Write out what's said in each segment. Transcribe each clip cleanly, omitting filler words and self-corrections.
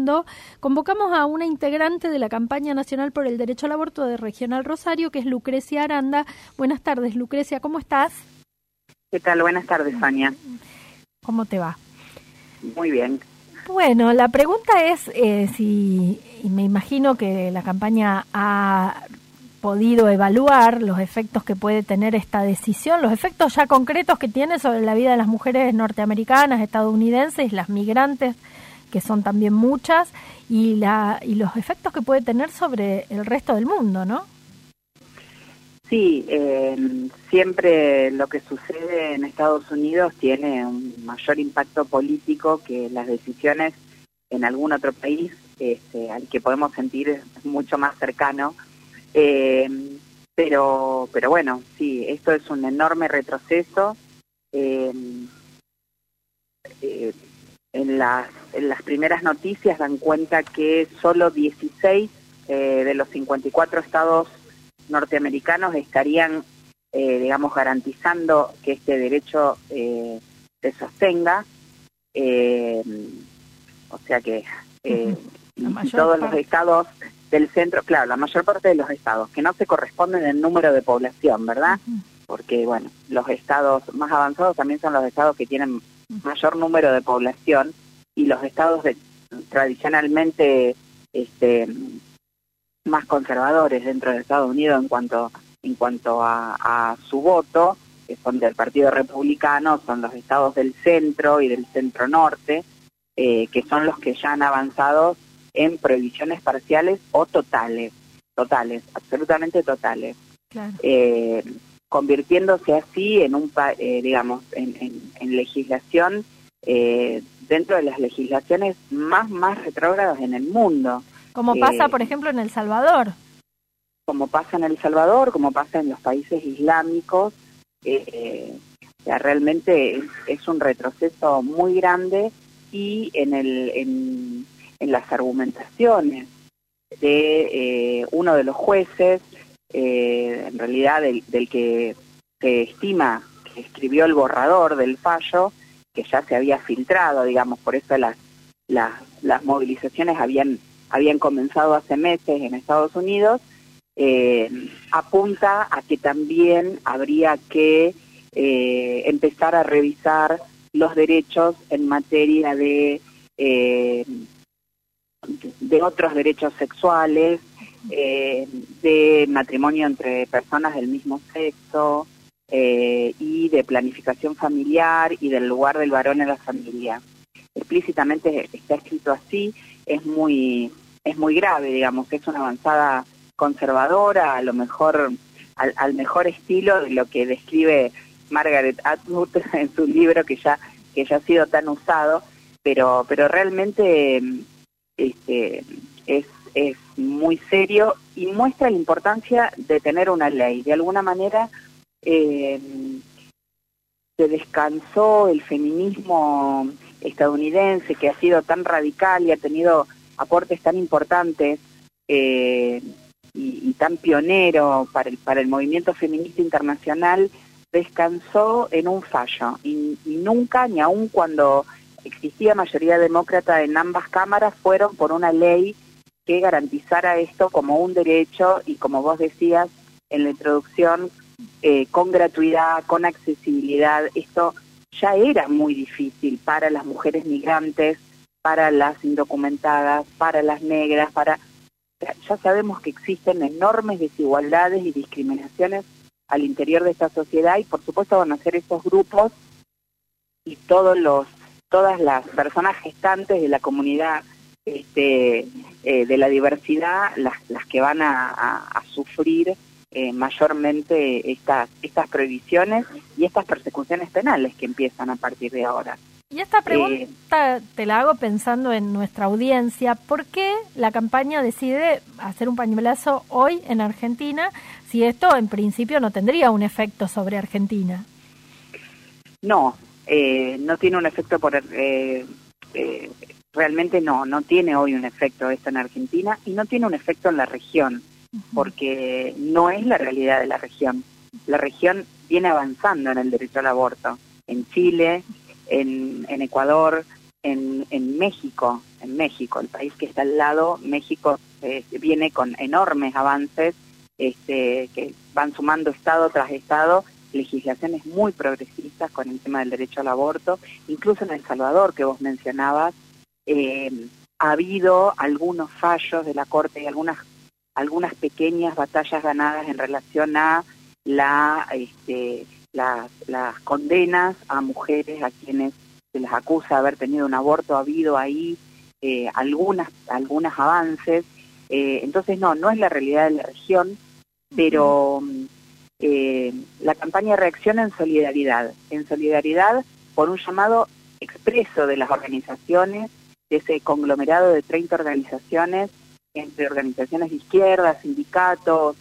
escuchando, convocamos a una integrante de la campaña nacional por el derecho al aborto de Regional Rosario, que es Lucrecia Aranda. Buenas tardes, Lucrecia, ¿cómo estás? ¿Qué tal? Buenas tardes, Sonia. ¿Cómo te va? Muy bien. Bueno, la pregunta es si, y me imagino que la campaña ha podido evaluar los efectos que puede tener esta decisión, los efectos ya concretos que tiene sobre la vida de las mujeres norteamericanas, estadounidenses, las migrantes, que son también muchas, y los efectos que puede tener sobre el resto del mundo, ¿no? Sí, siempre lo que sucede en Estados Unidos tiene un mayor impacto político que las decisiones en algún otro país, al que podemos sentir mucho más cercano. Pero bueno, sí, esto es un enorme retroceso. En las primeras noticias dan cuenta que solo 16 de los 54 estados norteamericanos estarían, digamos, garantizando que este derecho se sostenga. O sea que todos los estados del centro, claro, la mayor parte de los estados, que no se corresponden en número de población, ¿verdad? Porque, bueno, los estados más avanzados también son los estados que tienen mayor número de población, y los estados tradicionalmente más conservadores dentro de Estados Unidos en cuanto a su voto, que son del Partido Republicano, son los estados del centro y del centro norte, que son los que ya han avanzado en prohibiciones parciales o totales, absolutamente totales, claro. Convirtiéndose así en digamos, en legislación, dentro de las legislaciones más retrógradas en el mundo. Como pasa, por ejemplo, en El Salvador. Como pasa en El Salvador, como pasa en los países islámicos. O sea, realmente es un retroceso muy grande, y en las argumentaciones de uno de los jueces, en realidad del que se estima que escribió el borrador del fallo, que ya se había filtrado, digamos, por eso las movilizaciones habían comenzado hace meses en Estados Unidos, apunta a que también habría que empezar a revisar los derechos en materia de otros derechos sexuales, de matrimonio entre personas del mismo sexo, y de planificación familiar y del lugar del varón en la familia. Explícitamente está escrito así. Es muy grave, digamos, es una avanzada conservadora, a lo mejor al mejor estilo de lo que describe Margaret Atwood en su libro, que ya ha sido tan usado, pero realmente es muy serio, y muestra la importancia de tener una ley. De alguna manera se descansó el feminismo estadounidense, que ha sido tan radical y ha tenido aportes tan importantes y tan pionero para el movimiento feminista internacional. Descansó en un fallo, y nunca, ni aun cuando existía mayoría demócrata en ambas cámaras, fueron por una ley que garantizara esto como un derecho, y como vos decías en la introducción, con gratuidad, con accesibilidad. Esto ya era muy difícil para las mujeres migrantes, para las indocumentadas, para las negras, ya sabemos que existen enormes desigualdades y discriminaciones al interior de esta sociedad, y por supuesto van a ser esos grupos y todas las personas gestantes de la comunidad de la diversidad las que van a sufrir mayormente estas prohibiciones y estas persecuciones penales que empiezan a partir de ahora. Y esta pregunta te la hago pensando en nuestra audiencia. ¿Por qué la campaña decide hacer un pañuelazo hoy en Argentina, si esto en principio no tendría un efecto sobre Argentina? No tiene un efecto realmente no tiene hoy un efecto esto en Argentina, y no tiene un efecto en la región, porque no es la realidad de la región. La región viene avanzando en el derecho al aborto, en Chile, en Ecuador, en México, el país que está al lado. México viene con enormes avances que van sumando estado tras estado, legislaciones muy progresistas con el tema del derecho al aborto. Incluso en El Salvador, que vos mencionabas, ha habido algunos fallos de la Corte y algunas pequeñas batallas ganadas en relación a las condenas a mujeres a quienes se les acusa de haber tenido un aborto. Ha habido ahí algunos avances. Entonces no es la realidad de la región, pero la campaña reacciona en solidaridad por un llamado expreso de las organizaciones, de ese conglomerado de 30 organizaciones, entre organizaciones de izquierda, sindicatos,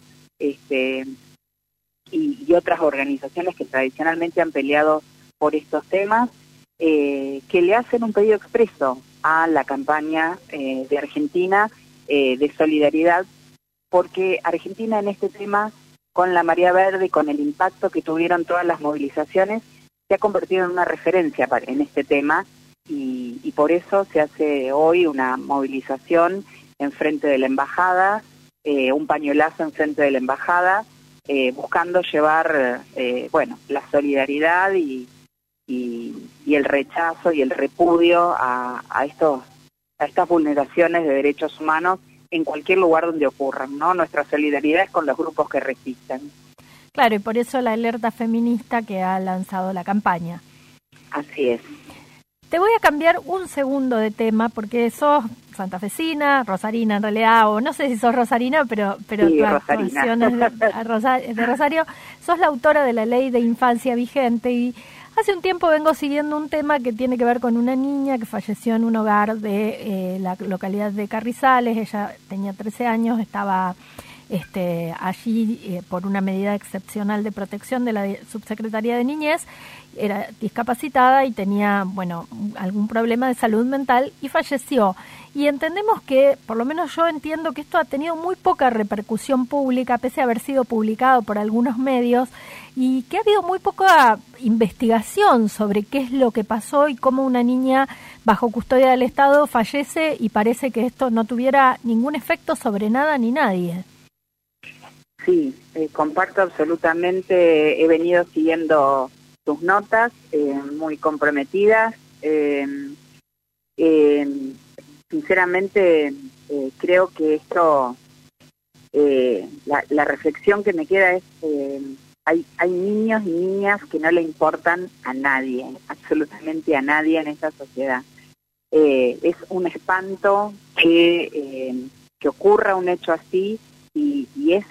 y otras organizaciones que tradicionalmente han peleado por estos temas, que le hacen un pedido expreso a la campaña de Argentina de solidaridad, porque Argentina en este tema, con la Marea Verde, con el impacto que tuvieron todas las movilizaciones, se ha convertido en una referencia en este tema, y por eso se hace hoy una movilización en frente de la embajada, un pañuelazo en frente de la embajada, buscando llevar la solidaridad y el rechazo y el repudio a estas vulneraciones de derechos humanos en cualquier lugar donde ocurran, ¿no? Nuestra solidaridad es con los grupos que resisten. Claro, y por eso la alerta feminista que ha lanzado la campaña. Así es. Te voy a cambiar un segundo de tema, porque sos santafesina, rosarina en realidad, o no sé si sos rosarina, pero sí, tu rosarina. actuación es de Rosario. Sos la autora de la ley de infancia vigente, y hace un tiempo vengo siguiendo un tema que tiene que ver con una niña que falleció en un hogar de la localidad de Carrizales. Ella tenía 13 años, estaba allí por una medida excepcional de protección de la Subsecretaría de Niñez. Era discapacitada y tenía, algún problema de salud mental, y falleció. Y entendemos que, por lo menos yo entiendo que esto ha tenido muy poca repercusión pública, pese a haber sido publicado por algunos medios, y que ha habido muy poca investigación sobre qué es lo que pasó y cómo una niña bajo custodia del Estado fallece, y parece que esto no tuviera ningún efecto sobre nada ni nadie. Sí, comparto absolutamente. He venido siguiendo tus notas, muy comprometidas. Sinceramente, creo que esto, la reflexión que me queda es, hay niños y niñas que no le importan a nadie, absolutamente a nadie en esta sociedad. Es un espanto que ocurra un hecho así, y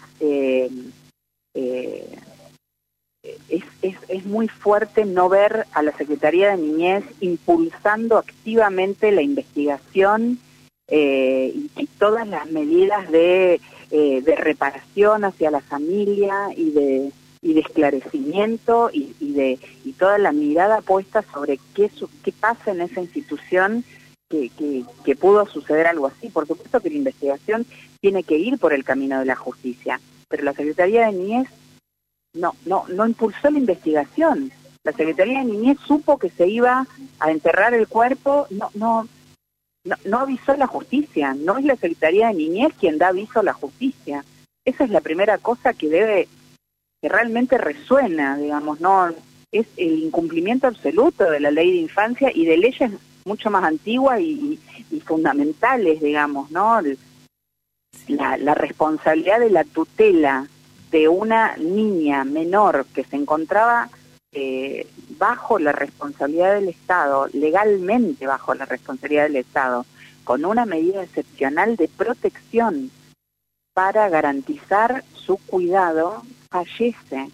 es muy fuerte no ver a la Secretaría de Niñez impulsando activamente la investigación y todas las medidas de reparación hacia la familia y de esclarecimiento y toda la mirada puesta sobre qué pasa en esa institución que pudo suceder algo así. Por supuesto que la investigación tiene que ir por el camino de la justicia, pero la Secretaría de Niñez no impulsó la investigación. La Secretaría de Niñez supo que se iba a enterrar el cuerpo, no avisó a la justicia. No es la Secretaría de Niñez quien da aviso a la justicia. Esa es la primera cosa que realmente resuena, digamos, ¿no? Es el incumplimiento absoluto de la ley de infancia y de leyes mucho más antiguas y fundamentales, digamos, ¿no? La responsabilidad de la tutela de una niña menor que se encontraba bajo la responsabilidad del Estado, legalmente bajo la responsabilidad del Estado, con una medida excepcional de protección para garantizar su cuidado, fallece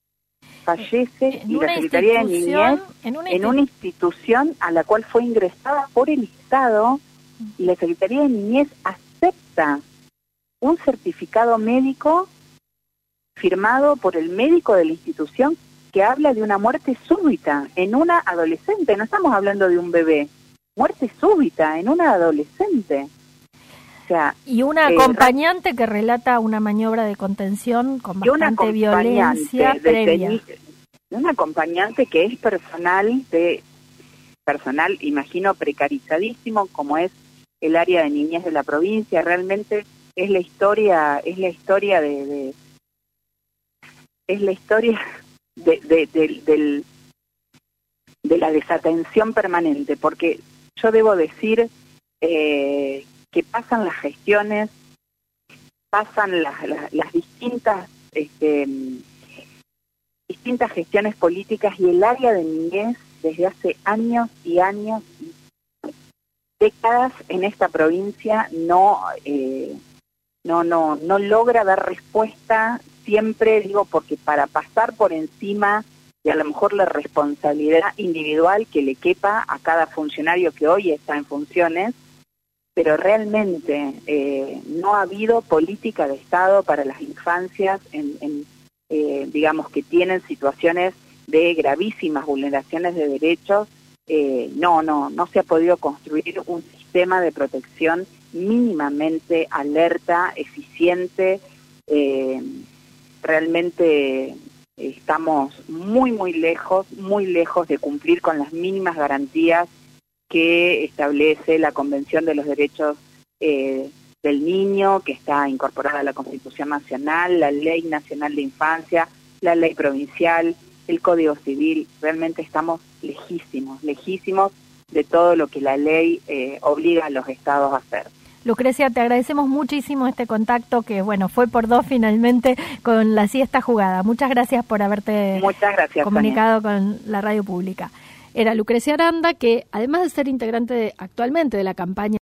y la Secretaría de Niñez en una institución a la cual fue ingresada por el Estado, y la Secretaría de Niñez acepta un certificado médico firmado por el médico de la institución que habla de una muerte súbita en una adolescente. No estamos hablando de un bebé, muerte súbita en una adolescente. O sea, y una acompañante que relata una maniobra de contención con bastante violencia previa. Una acompañante que es personal de personal, imagino, precarizadísimo como es el área de niñez de la provincia. Realmente es la historia de la desatención permanente, porque yo debo decir que pasan las gestiones, pasan las distintas gestiones políticas, y el área de niñez desde hace años y años, décadas en esta provincia no logra dar respuesta. Siempre digo, porque para pasar por encima de a lo mejor la responsabilidad individual que le quepa a cada funcionario que hoy está en funciones, pero realmente no ha habido política de Estado para las infancias digamos, que tienen situaciones de gravísimas vulneraciones de derechos. No se ha podido construir un sistema de protección mínimamente alerta, eficiente. Realmente estamos muy lejos de cumplir con las mínimas garantías que establece la Convención de los Derechos del Niño, que está incorporada a la Constitución Nacional, la Ley Nacional de Infancia, la Ley Provincial, el Código Civil. Realmente estamos lejísimos de todo lo que la ley obliga a los estados a hacer. Lucrecia, te agradecemos muchísimo este contacto que, bueno, fue por dos finalmente con la siesta jugada. Muchas gracias por haberte comunicado con la radio pública. Era Lucrecia Aranda, que además de ser integrante actualmente de la campaña